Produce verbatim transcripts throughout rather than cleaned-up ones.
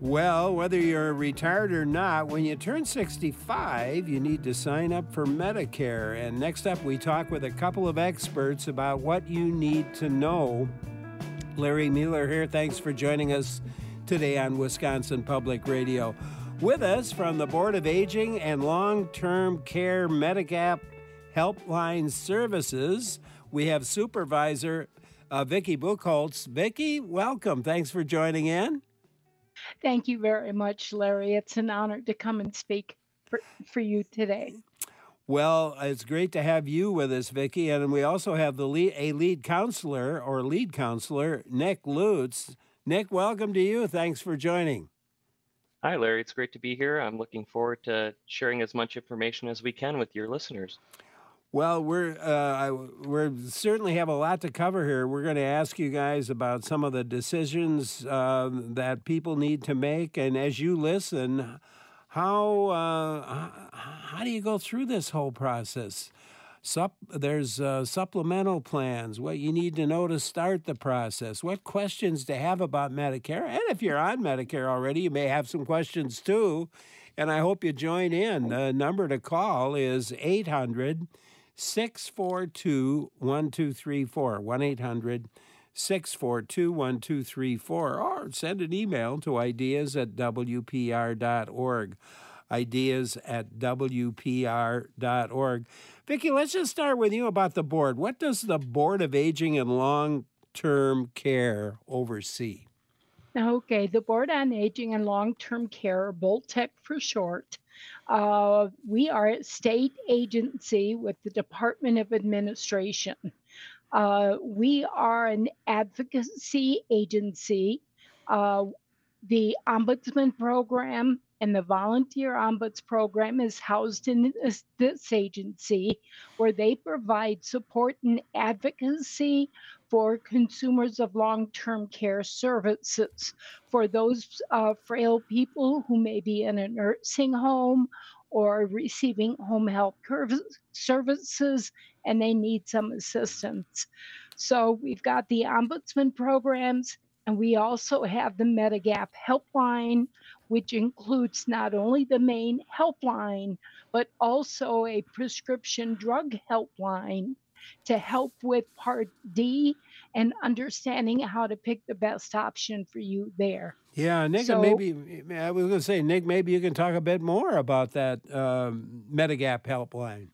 Well, whether you're retired or not, when you turn sixty-five, you need to sign up for Medicare. And next up, we talk with a couple of experts about what you need to know. Larry Mueller here. Thanks for joining us today on Wisconsin Public Radio. With us from the Board of Aging and Long-Term Care Medigap Helpline Services, we have Supervisor uh, Vicki Buchholz. Vicki, welcome. Thanks for joining in. Thank you very much, Larry. It's an honor to come and speak for, for you today. Well, it's great to have you with us, Vicki, and we also have the lead, a lead counselor or lead counselor, Nick Lutz. Nick, welcome to you. Thanks for joining. Hi, Larry. It's great to be here. I'm looking forward to sharing as much information as we can with your listeners. Well, we're uh, we certainly have a lot to cover here. We're going to ask you guys about some of the decisions uh, that people need to make, and as you listen, how uh, how do you go through this whole process? Sup- there's uh, supplemental plans, what you need to know to start the process, what questions to have about Medicare, and if you're on Medicare already, you may have some questions too, and I hope you join in. The number to call is eight hundred, six four two, one two three four, one eight hundred, six four two, one two three four, or send an email to ideas at w p r dot org, ideas at w p r dot org. Vicki, let's just start with you about the board. What does the Board of Aging and Long-Term Care oversee? Okay, the Board on Aging and Long-Term Care, BOLTEC for short. Uh, we are a state agency with the Department of Administration. Uh, we are an advocacy agency. Uh, the Ombudsman Program and the Volunteer Ombuds Program is housed in this, this agency, where they provide support and advocacy for consumers of long-term care services, for those uh, frail people who may be in a nursing home or receiving home health services, and they need some assistance. So we've got the Ombudsman programs, and we also have the Medigap Helpline, which includes not only the main helpline, but also a prescription drug helpline to help with Part D and understanding how to pick the best option for you there. Yeah, Nick, So- maybe, I was going to say, Nick, maybe you can talk a bit more about that um, Medigap helpline.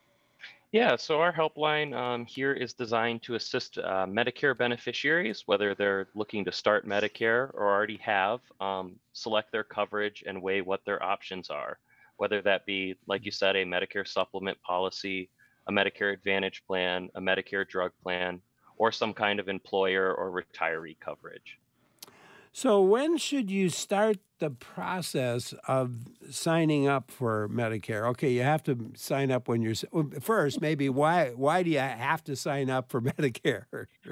Yeah, so our helpline um, here is designed to assist uh, Medicare beneficiaries, whether they're looking to start Medicare or already have, um, select their coverage and weigh what their options are, whether that be, like you said, a Medicare supplement policy, a Medicare Advantage plan, a Medicare drug plan, or some kind of employer or retiree coverage. So when should you start the process of signing up for Medicare? Okay, you have to sign up when you're first. Maybe why why do you have to sign up for Medicare?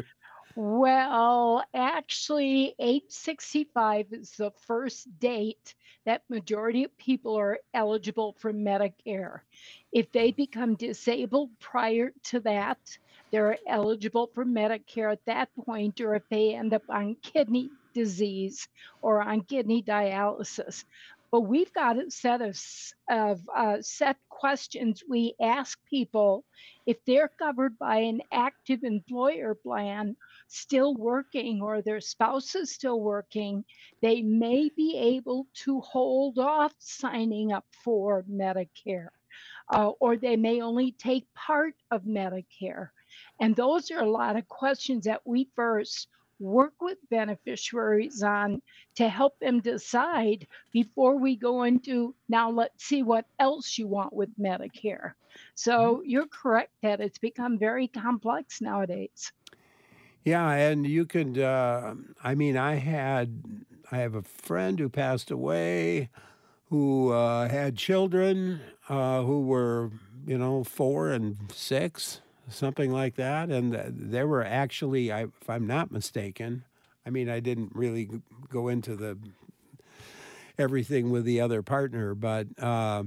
Well, actually, age sixty-five is the first date that majority of people are eligible for Medicare. If they become disabled prior to that, they're eligible for Medicare at that point, or if they end up on kidney disease or on kidney dialysis. But we've got a set of, of uh, set questions we ask people if they're covered by an active employer plan, still working, or their spouse is still working, they may be able to hold off signing up for Medicare, uh, or they may only take part of Medicare. And those are a lot of questions that we first work with beneficiaries on to help them decide before we go into, now let's see what else you want with Medicare. So you're correct that it's become very complex nowadays. Yeah, and you could, uh, I mean, I had, I have a friend who passed away who uh, had children uh, who were, you know, four and six, something like that. And they were actually, I, if I'm not mistaken, I mean, I didn't really go into the everything with the other partner, but uh,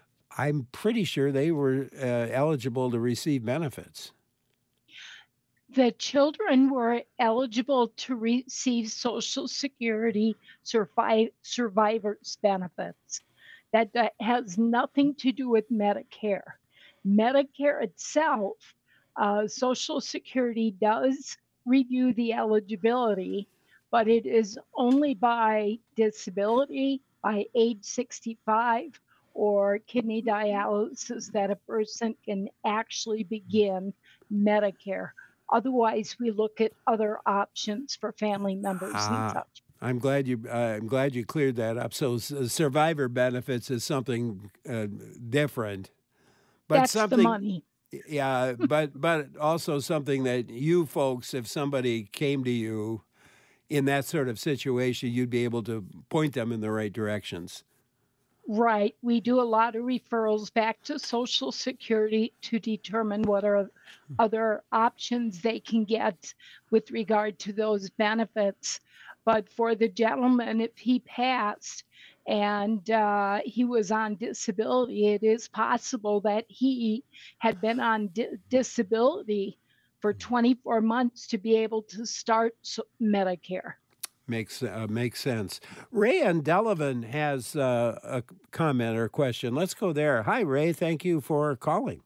I'm pretty sure they were uh, eligible to receive benefits. The children were eligible to receive Social Security surviv- survivors benefits. That, that has nothing to do with Medicare. Medicare itself, uh, Social Security does review the eligibility, but it is only by disability, by age sixty-five, or kidney dialysis that a person can actually begin Medicare. Otherwise, we look at other options for family members and Ah, such. I'm glad you. Uh, I'm glad you cleared that up. So, s- survivor benefits is something uh, different, but That's the something. money. Yeah, but but also something that you folks, if somebody came to you in that sort of situation, you'd be able to point them in the right directions. Right. We do a lot of referrals back to Social Security to determine what are other options they can get with regard to those benefits. But for the gentleman, if he passed and uh, he was on disability, it is possible that he had been on di- disability for twenty-four months to be able to start s- Medicare. Makes uh, makes sense. Ray and Delavan has uh, a comment or a question. Let's go there. Hi, Ray. Thank you for calling.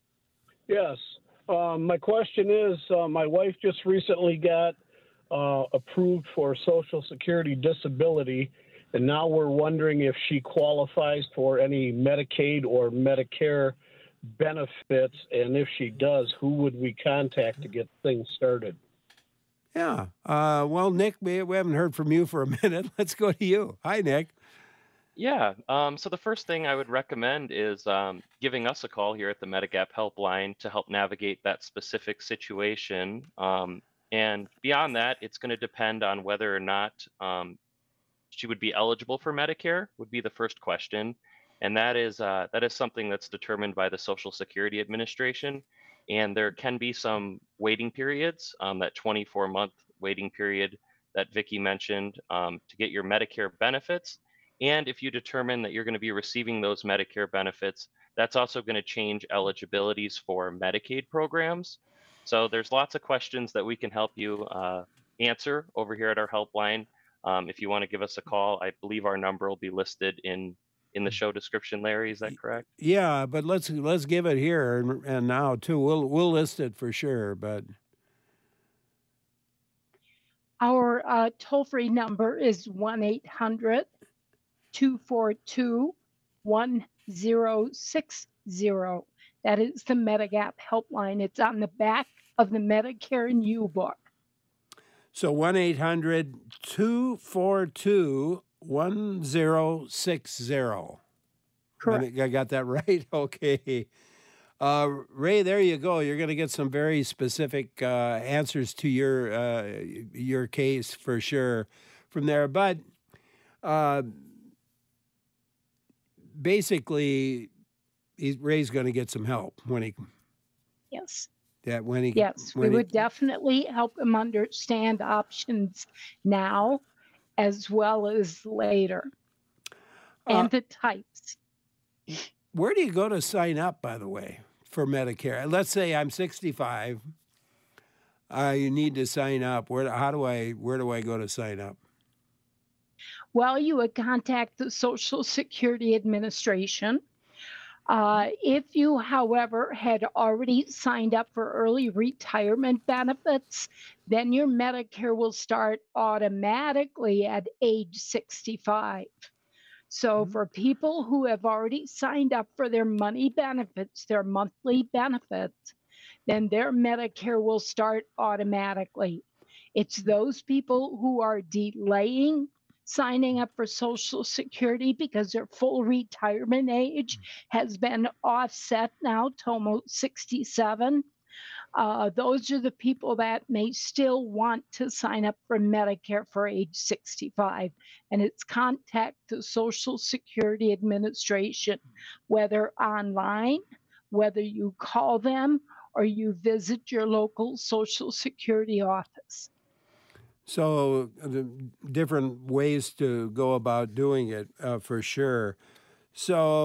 Yes. Um, my question is, uh, my wife just recently got uh, approved for Social Security disability, and now we're wondering if she qualifies for any Medicaid or Medicare benefits, and if she does, who would we contact to get things started? Yeah. Uh, well, Nick, we, we haven't heard from you for a minute. Let's go to you. Hi, Nick. Yeah. Um, so the first thing I would recommend is um, giving us a call here at the Medigap helpline to help navigate that specific situation. Um, and beyond that, it's going to depend on whether or not um, she would be eligible for Medicare. Would be the first question, and that is uh, that is something that's determined by the Social Security Administration. And there can be some waiting periods. Um, that twenty-four month waiting period that Vicki mentioned um, to get your Medicare benefits. And if you determine that you're going to be receiving those Medicare benefits, that's also going to change eligibilities for Medicaid programs. So there's lots of questions that we can help you uh, answer over here at our helpline. Um, if you want to give us a call, I believe our number will be listed in in the show description. Larry, is that correct? Yeah, but let's let's give it here and, and now too. We'll we'll list it for sure. But Our uh, toll-free number is one eight hundred, two four two, one zero six zero. That is the Medigap helpline. It's on the back of the Medicare and You book. so one eight hundred, two four two, one zero six zero. Correct. I got that right? Okay. Uh, Ray, there you go. You're going to get some very specific uh, answers to your uh, your case for sure from there. But uh, basically, he's, Ray's going to get some help when he Yes. that when he Yes, when we he, would definitely help him understand options now as well as later and uh, the types. where do you go to sign up, by the way, for Medicare? Let's say I'm sixty-five. Uh, you need to sign up. Where? How do I? Where do I go to sign up? Well, you would contact the Social Security Administration. Uh, if you, however, had already signed up for early retirement benefits, then your Medicare will start automatically at age sixty-five. So Mm-hmm. for people who have already signed up for their money benefits, their monthly benefits, then their Medicare will start automatically. It's those people who are delaying signing up for Social Security because their full retirement age has been offset now to almost sixty-seven. Uh, those are the people that may still want to sign up for Medicare for age sixty-five. And it's contact the Social Security Administration, whether online, whether you call them, or you visit your local Social Security office. So, the different ways to go about doing it uh, for sure. So,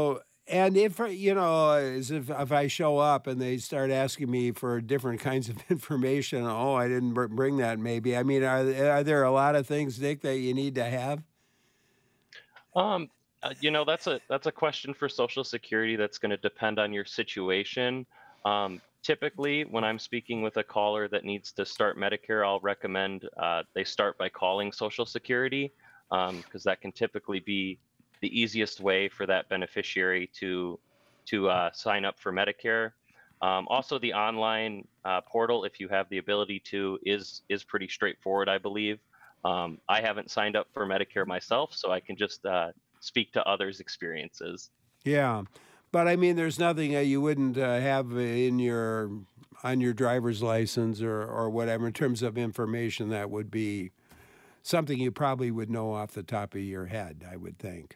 And if, uh, you know, as if, if I show up and they start asking me for different kinds of information, oh, I didn't br- bring that maybe. I mean, are, are there a lot of things, Nick, that you need to have? Um, uh, you know, that's a that's a question for Social Security that's going to depend on your situation. Um, typically, when I'm speaking with a caller that needs to start Medicare, I'll recommend uh, they start by calling Social Security, because that can typically be the easiest way for that beneficiary to to uh, sign up for Medicare. Um, also, the online uh, portal, if you have the ability to, is is pretty straightforward, I believe. Um, I haven't signed up for Medicare myself, so I can just uh, speak to others' experiences. Yeah. But I mean, there's nothing uh, you wouldn't uh, have in your on your driver's license or, or whatever in terms of information that would be something you probably would know off the top of your head, I would think.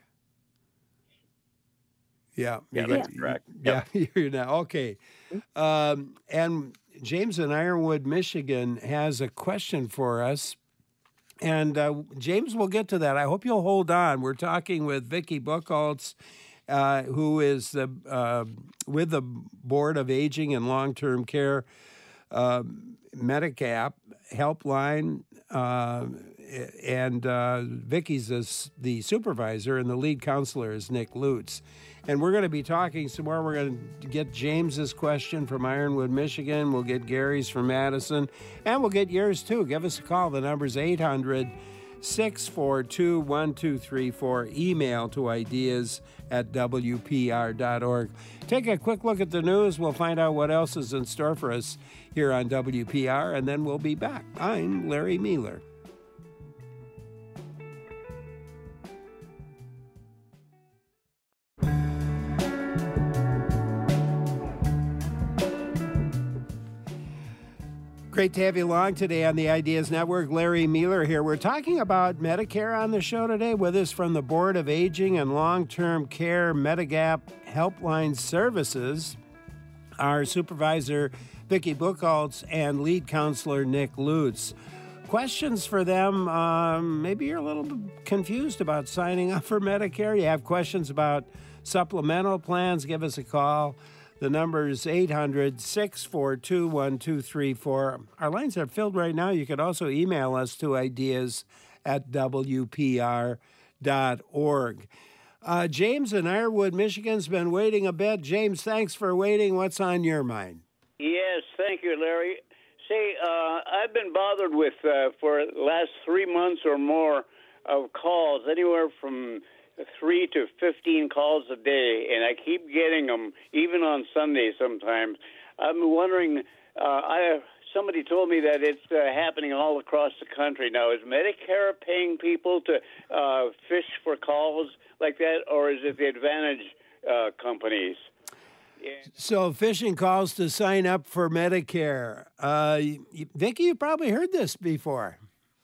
Yeah. Yeah, you that's got- correct. Yeah, you're not. Okay. Um, and James in Ironwood, Michigan has a question for us. And uh, James, we'll get to that. I hope you'll hold on. We're talking with Vicki Buchholz, uh, who is the, uh, with the Board of Aging and Long-Term Care uh, Medigap helpline, uh, and uh, Vicki's the, the supervisor, and the lead counselor is Nick Lutz. And we're going to be talking some more. We're going to get James's question from Ironwood, Michigan. We'll get Gary's from Madison, and we'll get yours too. Give us a call. The number's eight hundred, six four two, one two three four. Email to ideas at W P R dot org. Take a quick look at the news. We'll find out what else is in store for us here on W P R, and then we'll be back. I'm Larry Mueller. Great to have you along today on the Ideas Network. Larry Mueller here. We're talking about Medicare on the show today. With us from the Board of Aging and Long-Term Care Medigap Helpline Services, our supervisor, Vicki Buchholz, and lead counselor, Nick Lutz. Questions for them, um, maybe you're a little confused about signing up for Medicare. You have questions about supplemental plans, give us a call. The number is eight hundred, six four two, one two three four. Our lines are filled right now. You could also email us to ideas at W P R dot org. Uh, James in Ironwood, Michigan's been waiting a bit. James, thanks for waiting. What's on your mind? Yes, thank you, Larry. See, uh, I've been bothered with, uh, for the last three months or more, of calls, anywhere from three to fifteen calls a day, and I keep getting them, even on Sunday sometimes. I'm wondering, uh, I somebody told me that it's uh, happening all across the country now. Is Medicare paying people to uh, fish for calls like that, or is it the Advantage uh, companies? Yeah. So, phishing calls to sign up for Medicare. Uh, Vicki, you probably heard this before.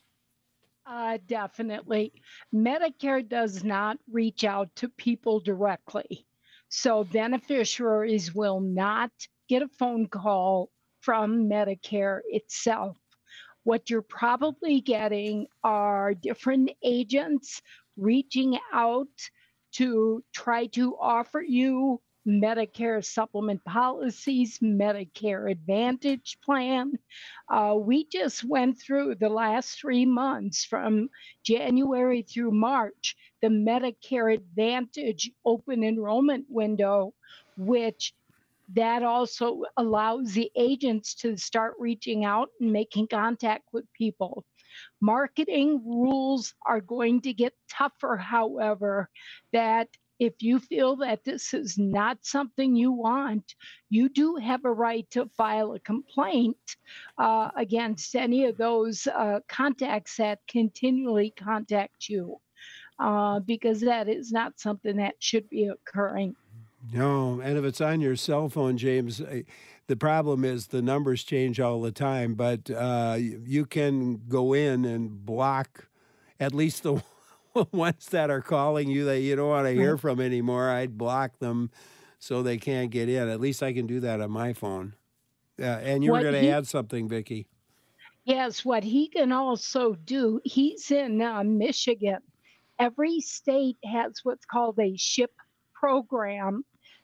Uh, definitely. Medicare does not reach out to people directly. So beneficiaries will not get a phone call from Medicare itself. What you're probably getting are different agents reaching out to try to offer you Medicare supplement policies, Medicare Advantage plan. Uh, we just went through the last three months from January through March, the Medicare Advantage open enrollment window, which that also allows the agents to start reaching out and making contact with people. Marketing rules are going to get tougher, however, that if you feel that this is not something you want, you do have a right to file a complaint uh, against any of those uh, contacts that continually contact you, uh, because that is not something that should be occurring. No, and if it's on your cell phone, James, the problem is the numbers change all the time, but uh, you can go in and block at least the ones that are calling you that you don't want to hear from anymore. I'd block them so they can't get in. At least I can do that on my phone. Uh, and you What were going to he- add something, Vicki. Yes, what he can also do, he's in uh, Michigan. Every state has what's called a SHIP program,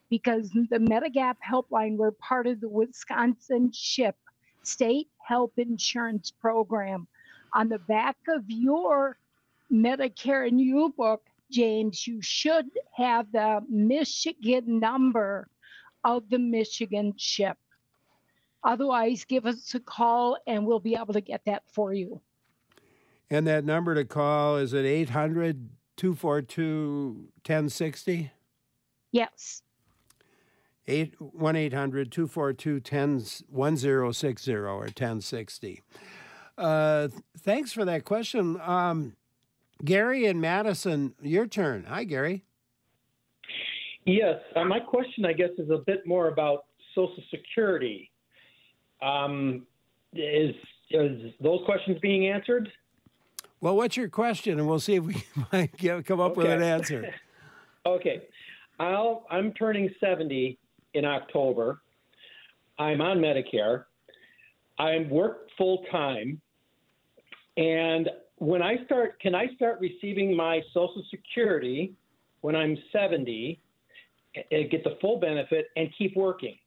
because the Medigap helpline, we're part of the Wisconsin SHIP, State Health Insurance Program. On the back of your Medicare and U book, James, you should have the Michigan number of the Michigan SHIP. Otherwise, give us a call and we'll be able to get that for you. And that number to call is at eight hundred, two four two, one oh six oh? Yes. one eight hundred, two four two, one oh six oh or ten sixty. Uh, thanks for that question. Um, Gary and Madison, your turn. Hi, Gary. Yes, uh, my question, I guess, is a bit more about Social Security. Um, is, is those questions being answered? Well, what's your question? And we'll see if we might get, come up okay. with an answer. Okay. I'll, I'm turning seventy in October. I'm on Medicare. I work full-time. And when I start, can I start receiving my Social Security when I'm seventy, get the full benefit, and keep working?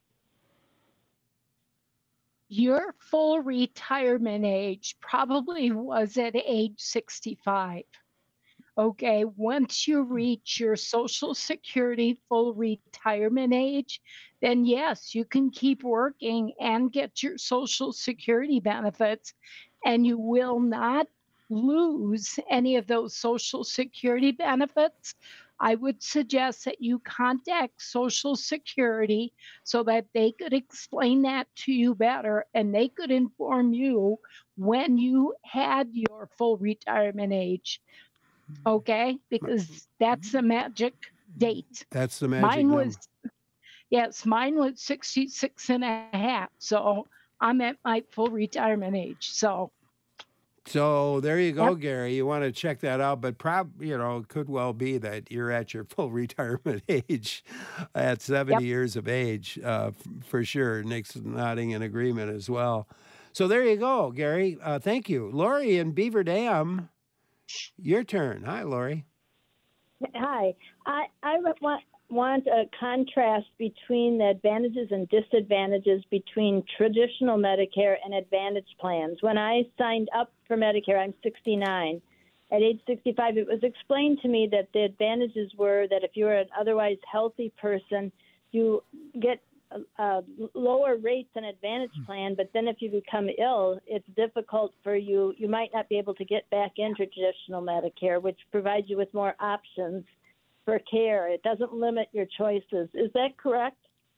Your full retirement age probably was at age sixty-five. Okay, once you reach your Social Security full retirement age, then yes, you can keep working and get your Social Security benefits, and you will not lose any of those Social Security benefits. I would suggest that you contact Social Security so that they could explain that to you better and they could inform you when you had your full retirement age. Okay? Because that's the magic date. That's the magic Mine number. was, yes, mine was sixty-six and a half. So I'm at my full retirement age. So. So there you go, Yep. Gary. You want to check that out, but prob you know, it could well be that you're at your full retirement age at seventy Yep. years of age, uh, f- for sure. Nick's nodding in agreement as well. So there you go, Gary. Uh, thank you. Lori in Beaver Dam, your turn. Hi, Lori. Hi. I, I want, want a contrast between the advantages and disadvantages between traditional Medicare and Advantage plans. When I signed up for Medicare, I'm sixty-nine. At age sixty-five, it was explained to me that the advantages were that if you're an otherwise healthy person, you get uh, lower rates than Advantage plan, but then if you become ill, it's difficult for you. You might not be able to get back into traditional Medicare, which provides you with more options for care. It doesn't limit your choices. Is that correct?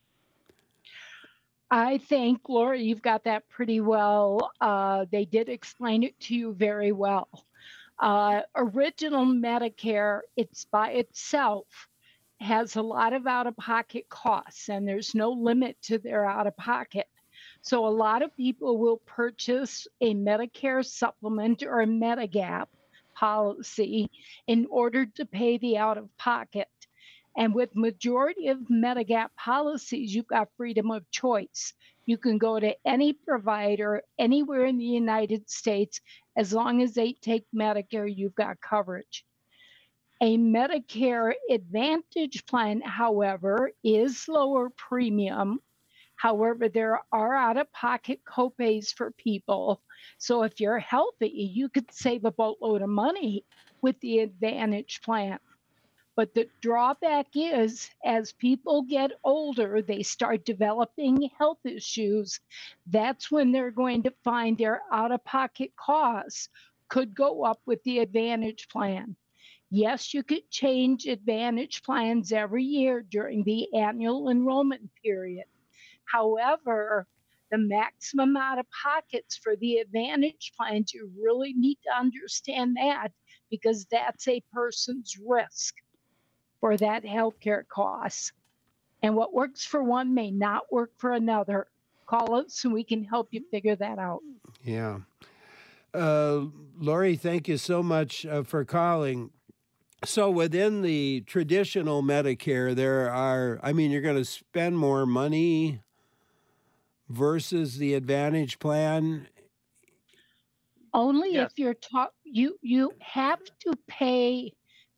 I think, Laura, you've got that pretty well. Uh, they did explain it to you very well. Uh, original Medicare, it's by itself, has a lot of out-of-pocket costs, and there's no limit to their out-of-pocket. So a lot of people will purchase a Medicare supplement or a Medigap policy in order to pay the out-of-pocket. And with majority of Medigap policies, you've got freedom of choice. You can go to any provider anywhere in the United States. As long as they take Medicare, you've got coverage. A Medicare Advantage plan, however, is lower premium. However, there are out-of-pocket copays for people. So if you're healthy, you could save a boatload of money with the Advantage plan. But the drawback is, as people get older, they start developing health issues. That's when they're going to find their out-of-pocket costs could go up with the Advantage plan. Yes, you could change Advantage plans every year during the annual enrollment period. However, the maximum out-of-pockets for the Advantage plans, you really need to understand that because that's a person's risk for that healthcare cost. And what works for one may not work for another. Call us and we can help you figure that out. Yeah. Uh, Lori, thank you so much uh, for calling. So within the traditional Medicare, there are, I mean, you're going to spend more money versus the Advantage plan? Only Yes. if you're talk, you you have to pay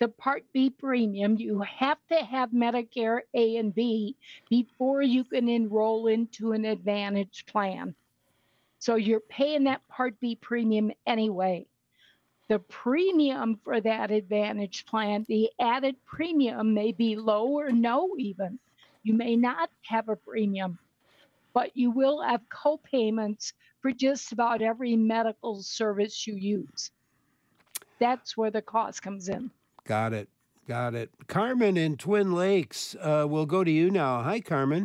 the Part B premium, you have to have Medicare A and B before you can enroll into an Advantage plan. So you're paying that Part B premium anyway. The premium for that Advantage plan, the added premium may be low or no even. You may not have a premium, but you will have co-payments for just about every medical service you use. That's where the cost comes in. Got it. Got it. Carmen in Twin Lakes, uh, we'll go to you now. Hi, Carmen.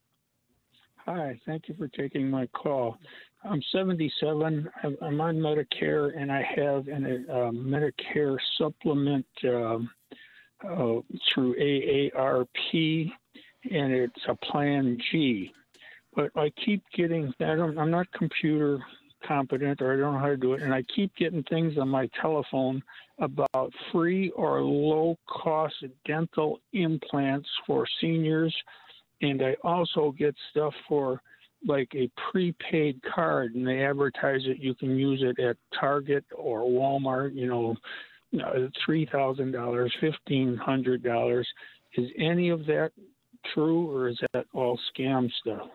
Hi, thank you for taking my call. I'm seventy-seven. I'm I'm on Medicare, and I have an, a Medicare supplement um, uh, through A A R P, and it's a Plan G. But I keep getting, I don't, I'm not computer competent, or I don't know how to do it, and I keep getting things on my telephone about free or low-cost dental implants for seniors, and I also get stuff for like a prepaid card, and they advertise it. You can use it at Target or Walmart, you know, three thousand dollars, fifteen hundred dollars. Is any of that true, or is that all scam stuff?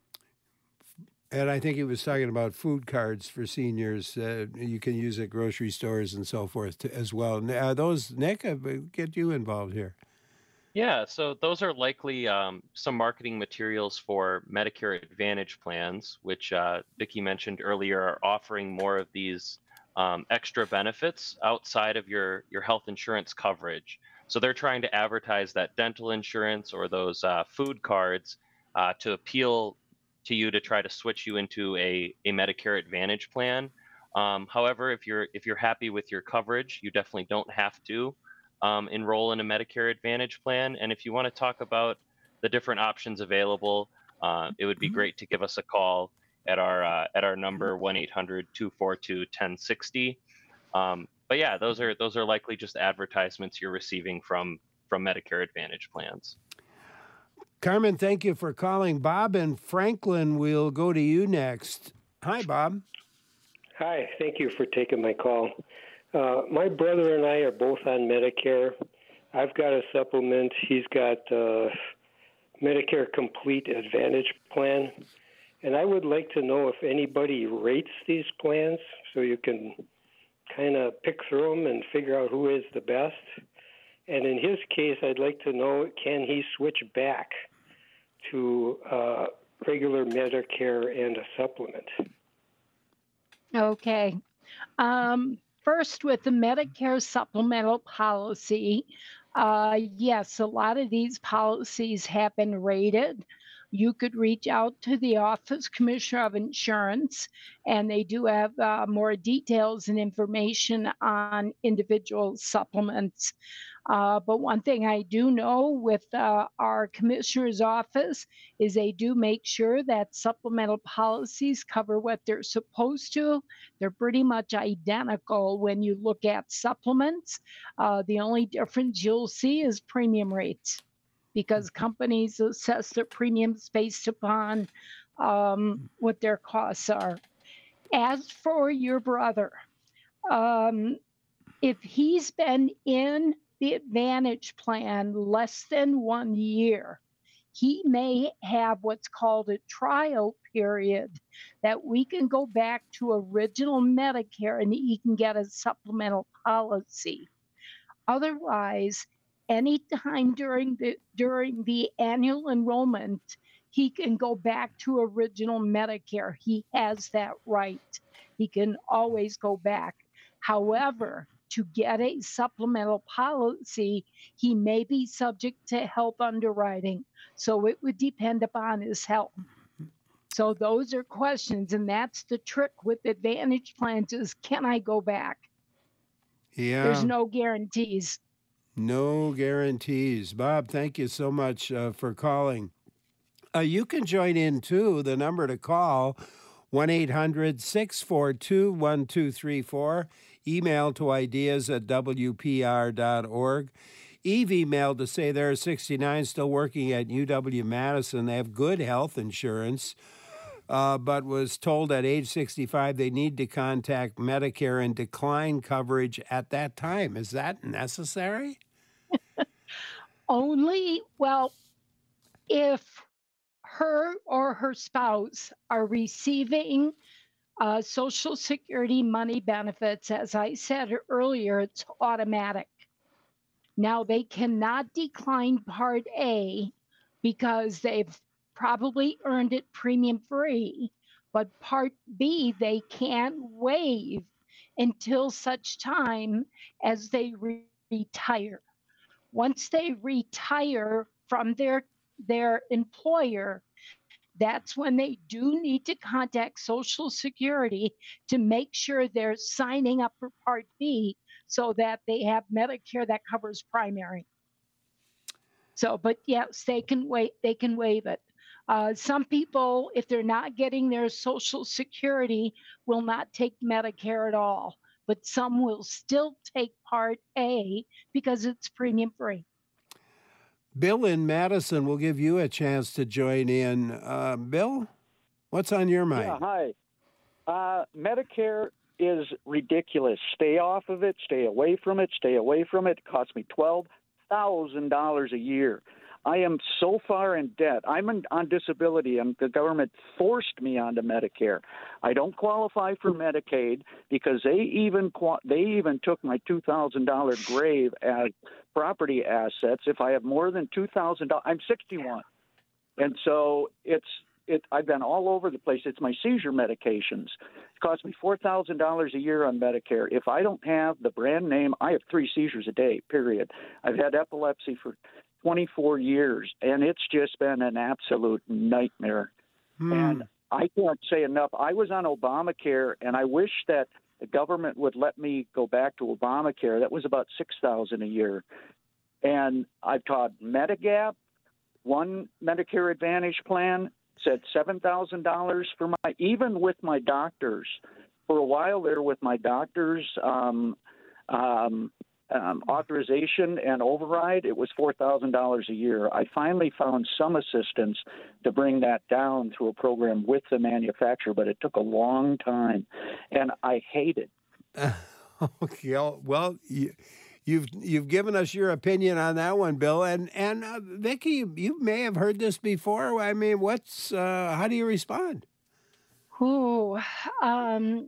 And I think he was talking about food cards for seniors. Uh, you can use at grocery stores and so forth to, as well. Uh, those, Nick, uh, get you involved here. Yeah, so those are likely um, some marketing materials for Medicare Advantage plans, which uh, Vicki mentioned earlier are offering more of these um, extra benefits outside of your, your health insurance coverage. So they're trying to advertise that dental insurance or those uh, food cards uh, to appeal to you to try to switch you into a, a Medicare Advantage plan. Um, however, if you're if you're happy with your coverage, you definitely don't have to um, enroll in a Medicare Advantage plan. And if you want to talk about the different options available, uh, it would be great to give us a call at our uh, at our number one eight hundred, two four two, one oh six oh. Um, but yeah, those are those are likely just advertisements you're receiving from from Medicare Advantage plans. Carmen, thank you for calling. Bob and Franklin, we'll go to you next. Hi, Bob. Hi, thank you for taking my call. Uh, my brother and I are both on Medicare. I've got a supplement. He's got uh, Medicare Complete Advantage plan. And I would like to know if anybody rates these plans so you can kind of pick through them and figure out who is the best. And in his case, I'd like to know, can he switch back to uh, regular Medicare and a supplement? Okay. Um, first, with the Medicare supplemental policy, uh, yes, a lot of these policies have been rated. You could reach out to the Office Commissioner of Insurance, and they do have uh, more details and information on individual supplements. Uh, but one thing I do know with uh, our commissioner's office is they do make sure that supplemental policies cover what they're supposed to. They're pretty much identical when you look at supplements. Uh, the only difference you'll see is premium rates, because companies assess their premiums based upon um, what their costs are. As for your brother, um, if he's been in the Advantage plan less than one year, he may have what's called a trial period that we can go back to original Medicare and he can get a supplemental policy. Otherwise, anytime during the during the annual enrollment, he can go back to original Medicare. He has that right. He can always go back. However, to get a supplemental policy, he may be subject to health underwriting. So it would depend upon his health. So those are questions, and that's the trick with Advantage plans is, can I go back? Yeah. There's no guarantees. No guarantees. Bob, thank you so much uh, for calling. Uh, you can join in, too. The number to call, one eight hundred, six four two, one two three four. Email to ideas at w p r dot org. Eve emailed to say they're sixty-nine, still working at U W Madison. They have good health insurance. uh, but was told at age sixty-five they need to contact Medicare and decline coverage at that time. Is that necessary? Only, well, if her or her spouse are receiving uh, Social Security money benefits, as I said earlier, it's automatic. Now, they cannot decline Part A because they've probably earned it premium free, but Part B they can waive until such time as they re- retire. Once they retire from their their employer, that's when they do need to contact Social Security to make sure they're signing up for Part B so that they have Medicare that covers primary. So, but yes, they can wait. They can waive it. Uh, some people, if they're not getting their Social Security, will not take Medicare at all. But some will still take Part A because it's premium free. Bill in Madison will give you a chance to join in. Uh, Bill, what's on your mind? Yeah, hi. Uh, Medicare is ridiculous. Stay off of it. Stay away from it. Stay away from it. It costs me twelve thousand dollars a year. I am so far in debt. I'm in, on disability, and the government forced me onto Medicare. I don't qualify for Medicaid because they even they even took my two thousand dollars grave as property assets. If I have more than two thousand dollars, I'm sixty-one, and so it's it. I've been all over the place. It's my seizure medications. It costs me four thousand dollars a year on Medicare. If I don't have the brand name, I have three seizures a day. Period. I've had epilepsy for twenty-four years, and it's just been an absolute nightmare. Hmm. And I can't say enough. I was on Obamacare, and I wish that the government would let me go back to Obamacare. That was about six thousand dollars a year. And I've taught Medigap. One Medicare Advantage plan said seven thousand dollars for my, even with my doctors. For a while there with my doctors, um, um, Um, authorization and override, it was four thousand dollars a year. I finally found some assistance to bring that down through a program with the manufacturer, but it took a long time, and I hate it. Okay, well, you, you've you've given us your opinion on that one, Bill, and and uh, Vicki, you may have heard this before. I mean, what's uh, how do you respond? Who? Um,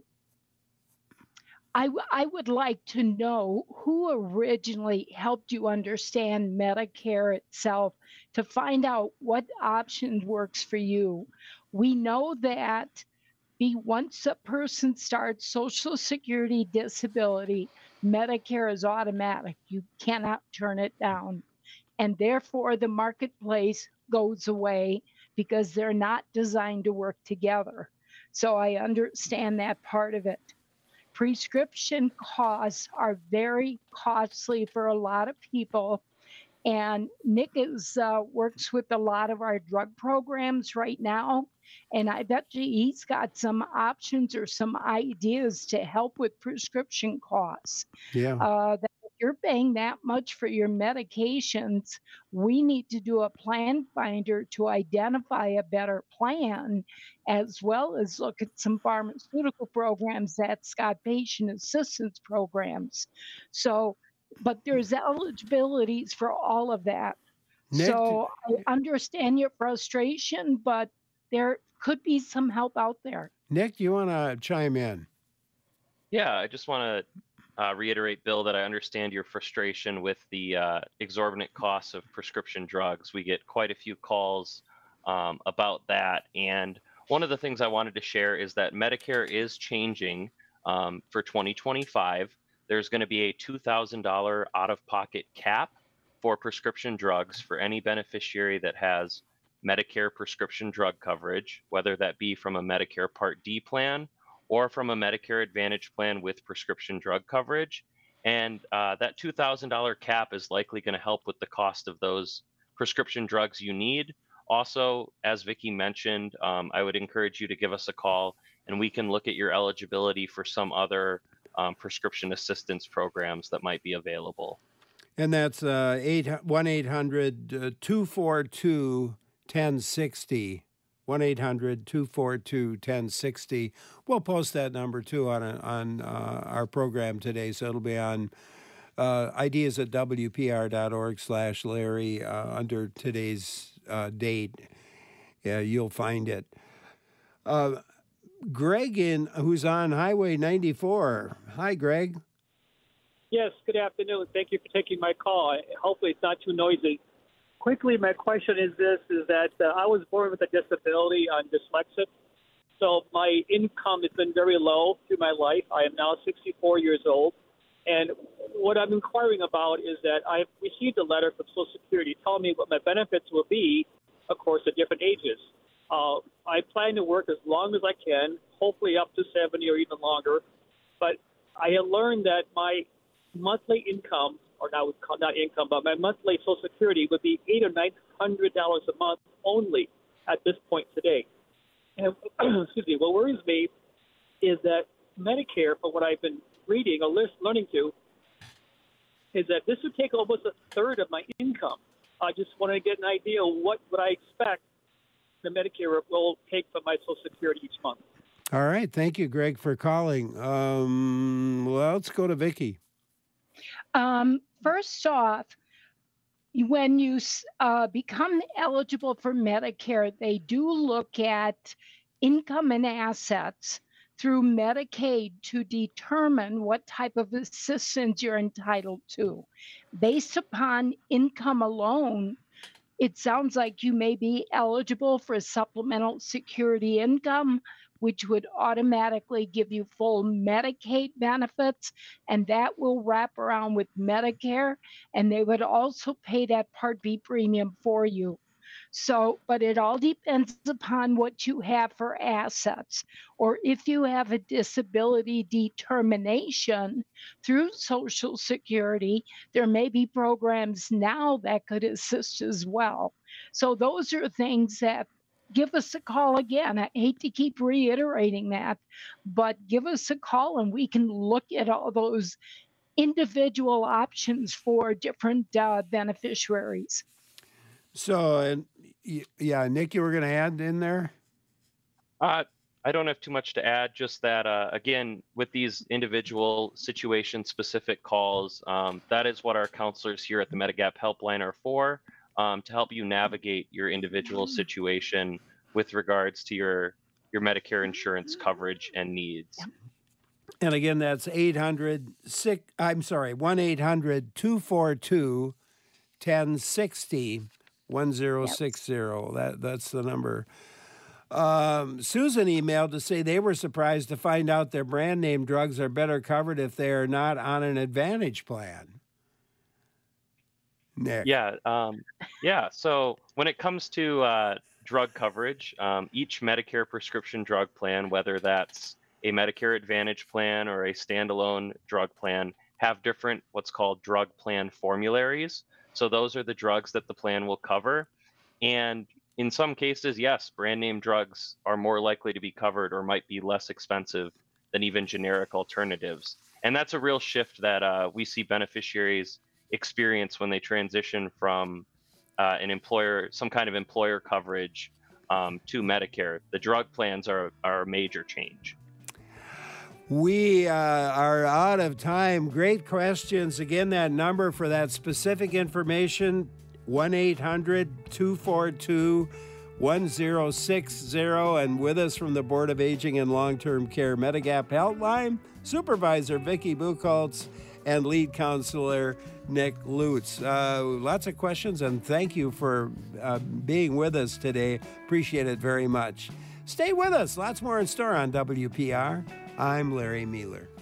I, w- I would like to know who originally helped you understand Medicare itself to find out what option works for you. We know that be once a person starts Social Security disability, Medicare is automatic. You cannot turn it down. And therefore, the marketplace goes away because they're not designed to work together. So I understand that part of it. Prescription costs are very costly for a lot of people. And Nick is uh, works with a lot of our drug programs right now. And I bet you he's got some options or some ideas to help with prescription costs. Yeah. Uh, that if you're paying that much for your medications, we need to do a plan finder to identify a better plan, as well as look at some pharmaceutical programs that's got patient assistance programs. So, but there's eligibilities for all of that. Nick, So I understand your frustration, but there could be some help out there. Nick, you want to chime in? Yeah, I just want to uh, reiterate, Bill, that I understand your frustration with the uh, exorbitant costs of prescription drugs. We get quite a few calls um, about that. And one of the things I wanted to share is that Medicare is changing um, for twenty twenty-five. There's going to be a two thousand dollars out-of-pocket cap for prescription drugs for any beneficiary that has Medicare prescription drug coverage, whether that be from a Medicare Part D plan or from a Medicare Advantage plan with prescription drug coverage. And uh, that two thousand dollars cap is likely going to help with the cost of those prescription drugs you need. Also, as Vicki mentioned, um, I would encourage you to give us a call and we can look at your eligibility for some other um, prescription assistance programs that might be available. And that's uh, one eight hundred two four two one oh six oh. one eight hundred two four two one oh six oh. We'll post that number, too, on a, on uh, our program today, so it'll be on uh, ideas at W P R dot org slash Larry uh, under today's uh, date. Yeah, you'll find it. Uh, Greg, in who's on Highway ninety-four. Hi, Greg. Yes, good afternoon. Thank you for taking my call. I- Hopefully it's not too noisy. Quickly, my question is this, is that uh, I was born with a disability. I'm dyslexic. So my income has been very low through my life. I am now sixty-four years old. And what I'm inquiring about is that I've received a letter from Social Security telling me what my benefits will be, of course, at different ages. Uh, I plan to work as long as I can, hopefully up to seventy or even longer. But I have learned that my monthly income, or not not income, but my monthly Social Security would be eight or nine hundred dollars a month only at this point today. And excuse me, what worries me is that Medicare, from what I've been reading or list, learning to, is that this would take almost a third of my income. I just want to get an idea of what would I expect the Medicare will take from my Social Security each month. All right. Thank you, Greg, for calling. Um, well, let's go to Vicki. Um, first off, when you uh, become eligible for Medicare, they do look at income and assets through Medicaid to determine what type of assistance you're entitled to. Based upon income alone, it sounds like you may be eligible for supplemental security income, which would automatically give you full Medicaid benefits, and that will wrap around with Medicare, and they would also pay that Part B premium for you. So, but it all depends upon what you have for assets, or if you have a disability determination through Social Security, there may be programs now that could assist as well. So those are things that give us a call again. I hate to keep reiterating that, but give us a call and we can look at all those individual options for different uh, beneficiaries. So, and yeah, Nick, you were going to add in there? Uh, I don't have too much to add, just that, uh, again, with these individual situation-specific calls, um, that is what our counselors here at the Medigap Helpline are for, um, to help you navigate your individual situation with regards to your, your Medicare insurance coverage and needs. And again, that's eight hundred, six, I'm sorry, one eight hundred two four two one oh six oh. one zero six zero. That that's the number. Um, Susan emailed to say they were surprised to find out their brand name drugs are better covered if they are not on an Advantage plan. Nick. Yeah, um, yeah. So when it comes to uh, drug coverage, um, each Medicare prescription drug plan, whether that's a Medicare Advantage plan or a standalone drug plan, have different what's called drug plan formularies. So those are the drugs that the plan will cover. And in some cases, yes, brand name drugs are more likely to be covered or might be less expensive than even generic alternatives. And that's a real shift that uh, we see beneficiaries experience when they transition from uh, an employer, some kind of employer coverage um, to Medicare. The drug plans are, are a major change. We uh, are out of time. Great questions. Again, that number for that specific information, one eight hundred two four two one zero six zero. And with us from the Board of Aging and Long-Term Care Medigap Helpline, Supervisor Vicki Buchholz and Lead Counselor Nick Lutz. Uh, lots of questions, and thank you for uh, being with us today. Appreciate it very much. Stay with us. Lots more in store on W P R. I'm Larry Mueller.